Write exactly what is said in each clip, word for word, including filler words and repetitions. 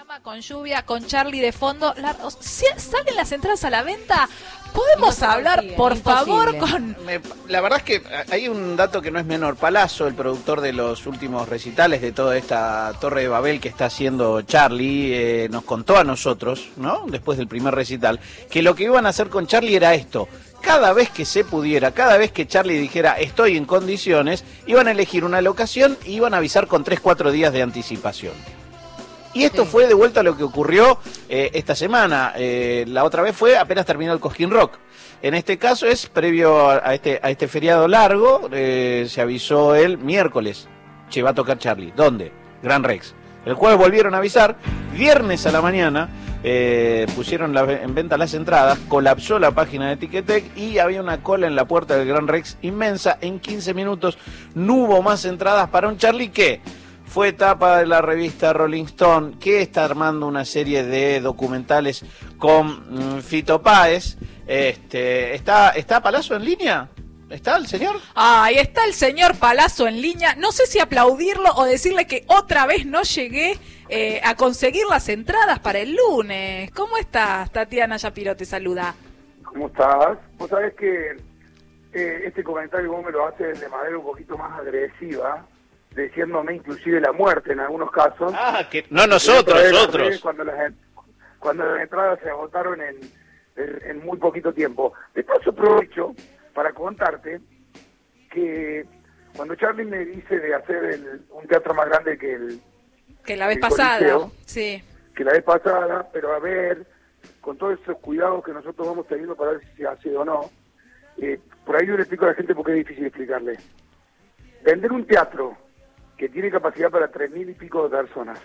programa con lluvia, con Charly de fondo. La, si ¿Salen las entradas a la venta? ¿Podemos no hablar, consigue, por favor, con...? Me, la verdad es que hay un dato que no es menor. Palazzo, el productor de los últimos recitales de toda esta Torre de Babel que está haciendo Charly, eh, nos contó a nosotros, ¿no? Después del primer recital, que lo que iban a hacer con Charly era esto. Cada vez que se pudiera, cada vez que Charly dijera estoy en condiciones, iban a elegir una locación y iban a avisar con tres, cuatro días de anticipación. Y esto sí. fue de vuelta a lo que ocurrió eh, esta semana. Eh, la otra vez fue apenas terminó el Cosquín Rock. En este caso es previo a este, a este feriado largo, eh, se avisó el miércoles. Che, va a tocar Charly. ¿Dónde? Gran Rex. El jueves volvieron a avisar. Viernes a la mañana eh, pusieron la, en venta las entradas. Colapsó la página de Ticketek y había una cola en la puerta del Gran Rex inmensa. En quince minutos no hubo más entradas para un Charly que... fue tapa de la revista Rolling Stone, que está armando una serie de documentales con mm, Fito Páez. Este, ¿está, ¿Está Palazzo en línea? ¿Está el señor? Ahí está el señor Palazzo en línea. No sé si aplaudirlo o decirle que otra vez no llegué eh, a conseguir las entradas para el lunes. ¿Cómo estás? Tatiana Yapiro te saluda. ¿Cómo estás? Vos sabés que eh, este comentario vos me lo haces de manera un poquito más agresiva, diciéndome inclusive la muerte en algunos casos. Ah, que no nosotros, nosotros. Cuando las, cuando las entradas se agotaron en, en, en muy poquito tiempo. De paso aprovecho para contarte que cuando Charly me dice de hacer el, un teatro más grande que el que la vez pasada, Coliseo, sí. Que la vez pasada, pero a ver, con todos esos cuidados que nosotros vamos teniendo para ver si se hace o no, eh, por ahí yo le explico a la gente porque es difícil explicarle. Vender un teatro que tiene capacidad para tres mil y pico de personas,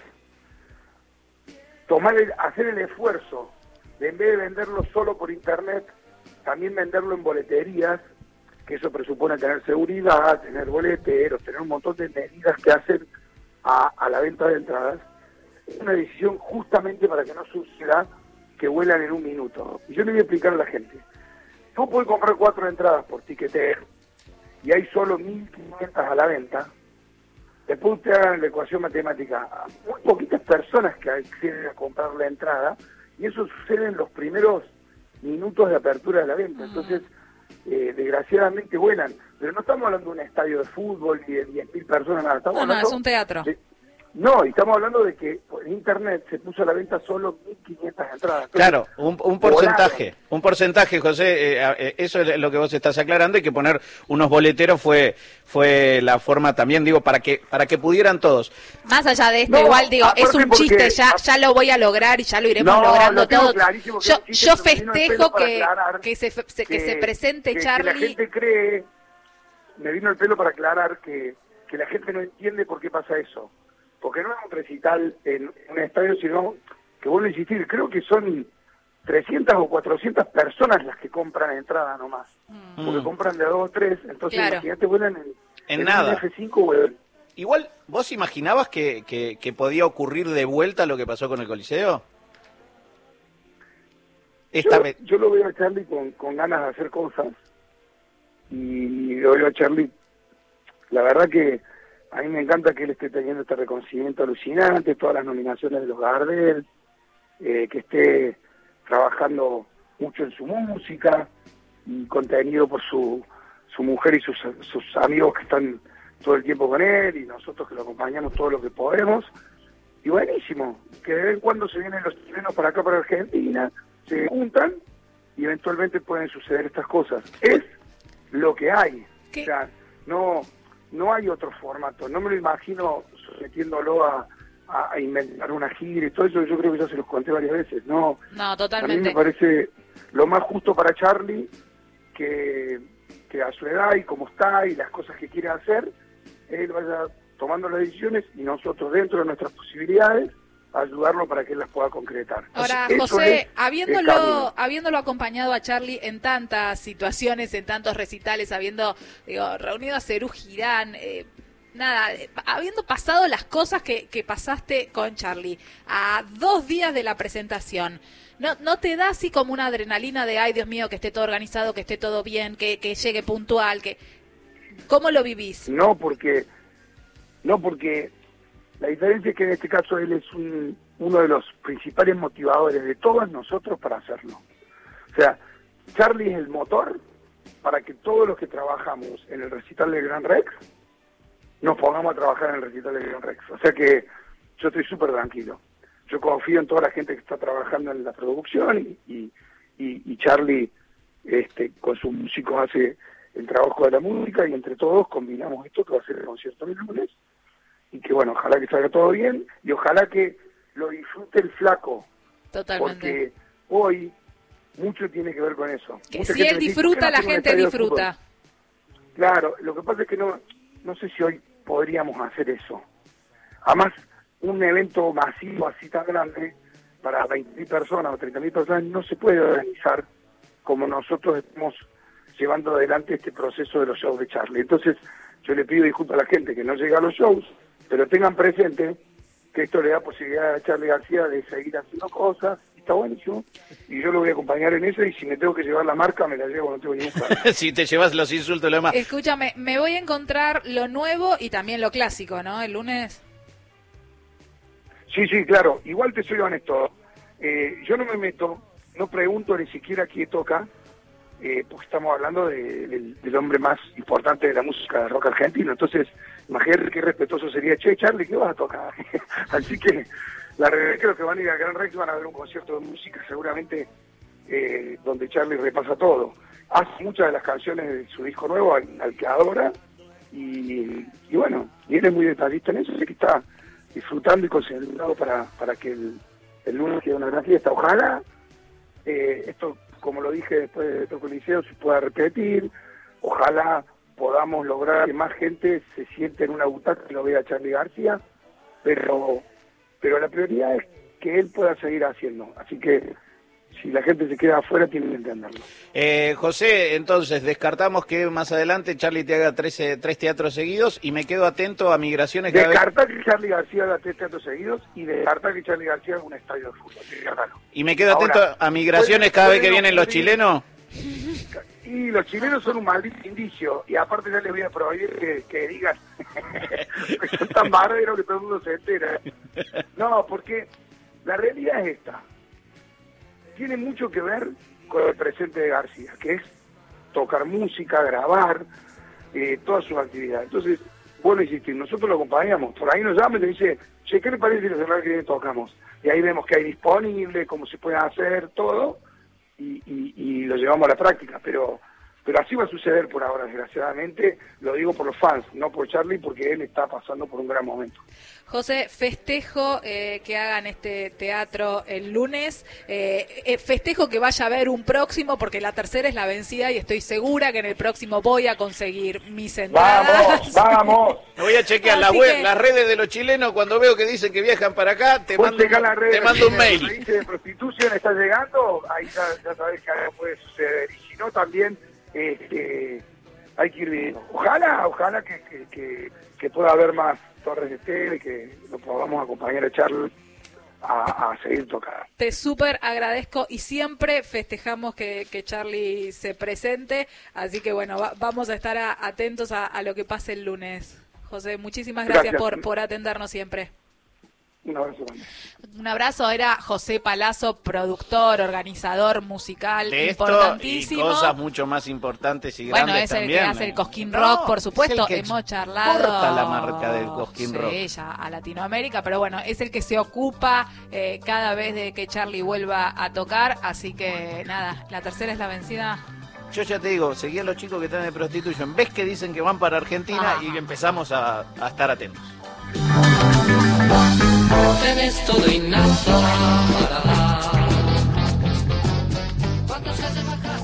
tomar el, hacer el esfuerzo de, en vez de venderlo solo por internet, también venderlo en boleterías, que eso presupone tener seguridad, tener boleteros, tener un montón de medidas que hacen a, a la venta de entradas, es una decisión justamente para que no suceda que vuelan en un minuto. Y yo le voy a explicar a la gente. Tú puedes comprar cuatro entradas por Ticketek y hay solo mil quinientas a la venta. Después usted haga la ecuación matemática, muy poquitas personas que acceden a comprar la entrada, y eso sucede en los primeros minutos de apertura de la venta. Entonces, eh, desgraciadamente vuelan. Pero no estamos hablando de un estadio de fútbol y de diez mil personas, nada. Estamos no, no, hablando es un teatro. De, no, y estamos hablando de que en internet se puso a la venta solo mil quinientas entradas. Entonces, claro, un, un porcentaje, volaron. un porcentaje, José, eh, eh, eso es lo que vos estás aclarando, y que poner unos boleteros fue fue la forma también, digo, para que para que pudieran todos. Más allá de esto, no, igual digo, es un chiste, porque, ya ya lo voy a lograr y ya lo iremos no, logrando lo todo. Yo, yo festejo que, que, se, que, que se presente que, Charly. Que la gente cree, me vino el pelo para aclarar que, que la gente no entiende por qué pasa eso. Porque no es un recital en un estadio, sino que vuelvo a insistir, creo que son trescientas o cuatrocientas personas las que compran entrada nomás. Mm. Porque compran de a dos o tres, entonces claro. imagínate, vuelan en, en, en nada. F cinco, vuelan. Igual, ¿vos imaginabas que, que, que podía ocurrir de vuelta lo que pasó con el Coliseo? Esta yo, vez. yo lo veo a Charly con, con ganas de hacer cosas, y lo veo a Charly, la verdad que a mí me encanta que él esté teniendo este reconocimiento alucinante, todas las nominaciones de los Gardel, eh, que esté trabajando mucho en su música, y contenido por su, su mujer y sus, sus amigos que están todo el tiempo con él, y nosotros que lo acompañamos todo lo que podemos. Y buenísimo, que de vez en cuando se vienen los chilenos para acá, para Argentina, se juntan y eventualmente pueden suceder estas cosas. Es lo que hay. ¿Qué? O sea, no... No hay otro formato, no me lo imagino sometiéndolo a, a, a inventar una gira y todo eso. Yo creo que ya se los conté varias veces. No, no, totalmente. A mí me parece lo más justo para Charly, que, que a su edad y como está y las cosas que quiere hacer, él vaya tomando las decisiones y nosotros, dentro de nuestras posibilidades, ayudarlo para que él las pueda concretar. Ahora, José, habiéndolo habiéndolo acompañado a Charly en tantas situaciones, en tantos recitales, habiendo digo, reunido a Serú Girán, eh, nada, eh, habiendo pasado las cosas que, que pasaste con Charly, a dos días de la presentación, ¿no, no te da así como una adrenalina de, ay, Dios mío, que esté todo organizado, que esté todo bien, que, que llegue puntual? Que ¿Cómo lo vivís? No, porque... No, porque... La diferencia es que en este caso él es un, uno de los principales motivadores de todos nosotros para hacerlo. O sea, Charlie es el motor para que todos los que trabajamos en el recital del Gran Rex nos pongamos a trabajar en el recital del Gran Rex. O sea que yo estoy súper tranquilo. Yo confío en toda la gente que está trabajando en la producción y, y, y, y Charlie este, con sus músicos hace el trabajo de la música y entre todos combinamos esto que va a ser el concierto del lunes y que bueno, ojalá que salga todo bien y ojalá que lo disfrute el flaco. Totalmente. Porque hoy mucho tiene que ver con eso. Que Mucha si él disfruta, la gente disfruta. Claro, lo que pasa es que no, no sé si hoy podríamos hacer eso. Además, un evento masivo así tan grande para veinte mil personas o treinta mil personas no se puede organizar como nosotros estamos llevando adelante este proceso de los shows de Charlie. Entonces, yo le pido disculpas a la gente que no llega a los shows, pero tengan presente que esto le da posibilidad a Charlie García de seguir haciendo cosas, y está buenísimo, y yo lo voy a acompañar en eso, y si me tengo que llevar la marca, me la llevo, no tengo ningún problema. Si te llevas los insultos, lo demás. Escúchame, me voy a encontrar lo nuevo y también lo clásico, ¿no? El lunes. Sí, sí, claro, igual te soy honesto, eh, yo no me meto, no pregunto ni siquiera quién toca, eh, porque estamos hablando de, de, del hombre más importante de la música de rock argentino, entonces imagínate qué respetuoso sería, che, Charlie, ¿qué vas a tocar? Así que la realidad es que los que van a ir al Gran Rex van a ver un concierto de música seguramente eh, donde Charlie repasa todo. Hace muchas de las canciones de su disco nuevo al, al que adora y, y bueno, y él es muy detallista en eso, así que está disfrutando y concentrado para, para que el, el lunes quede una gran fiesta. Ojalá eh, esto, como lo dije después de otro coliseo, se pueda repetir, ojalá podamos lograr que más gente se siente en una butaca y lo vea a Charly García, pero pero la prioridad es que él pueda seguir haciendo, así que si la gente se queda afuera tiene que entenderlo. Eh, José, entonces descartamos que más adelante Charly te haga tres, tres teatros seguidos y me quedo atento a Migraciones. Descartar vez... que Charly García haga tres teatros seguidos y descartar que Charly García haga un estadio de fútbol. Y me quedo Ahora, atento a Migraciones cada vez que vienen los chilenos. Y los chilenos son un maldito indicio, y aparte ya les voy a prohibir que, que digan que son tan barreros que todo el mundo se entera. No, porque la realidad es esta. Tiene mucho que ver con el presente de García, que es tocar música, grabar, eh, todas sus actividades. Entonces, bueno, insistir, nosotros lo acompañamos. Por ahí nos llaman y nos dice, che, ¿qué le parece si la semana que viene tocamos? Y ahí vemos que hay disponible, cómo se puede hacer, todo. Y, y, y lo llevamos a la práctica, pero pero así va a suceder por ahora, desgraciadamente, lo digo por los fans, no por Charly, porque él está pasando por un gran momento. José, festejo eh, que hagan este teatro el lunes, eh, eh, festejo que vaya a haber un próximo, porque la tercera es la vencida y estoy segura que en el próximo voy a conseguir mis entradas. ¡Vamos, vamos! Voy a chequear la web, que... las redes de los chilenos, cuando veo que dicen que viajan para acá, te mando, te mando un mail. Si dice de prostitución está llegando, ahí ya, ya sabés que algo puede suceder, y si no también este, hay que ir viendo. Ojalá, ojalá que, que, que, que pueda haber más torres de tele, que lo podamos acompañar a Charly a, a seguir tocando. Te súper agradezco y siempre festejamos que, que Charly se presente, así que bueno, va, vamos a estar a, atentos a, a lo que pase el lunes. José, muchísimas gracias, gracias. Por, por atendernos siempre. Un abrazo. Un abrazo, era José Palazzo, productor, organizador musical, de importantísimo. Esto y cosas mucho más importantes y grandes bueno, es también. El que hace el Cosquín Rock, no, por supuesto, hemos charlado. La marca del Cosquín Rock. Sí, ya a Latinoamérica, pero bueno, es el que se ocupa eh, cada vez de que Charly vuelva a tocar, así que nada, la tercera es la vencida. Yo ya te digo, seguí a los chicos que están de Prostitution, ves que dicen que van para Argentina Ajá. y empezamos a, a estar atentos. Tenés todo y nada para dar. Cuando se hace bajar